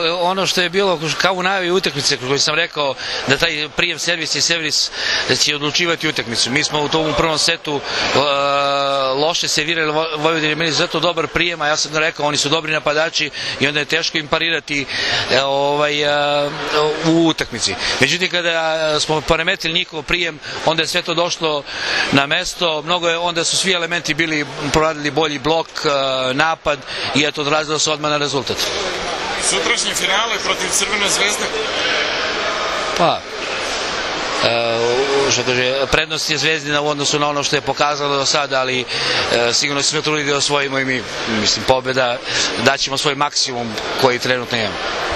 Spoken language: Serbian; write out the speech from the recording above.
ono što je bilo kao u najavi utakmice, koji sam rekao da taj prijem servis i servis će odlučivati utakmicu. Mi smo u tom prvom setu loše servirali, Vojvodina je meni zato dobar prijem, a ja sam rekao oni su dobri napadači i onda je teško im parirati u utakmici. Međutim, kada smo poremetili njihov prijem, onda je sve to došlo na mesto, onda su svi elementi bili proradili bolji blok, napad i eto odrazilo se odmah na rezultat. Sutrašnje finale protiv Crvene zvezde? Pa, što kaže, prednost je Zvezdina u odnosu na ono što je pokazalo do sada, ali sigurno smo trudili da osvojimo i mi, mislim, pobjeda, daćemo svoj maksimum koji trenutno imamo.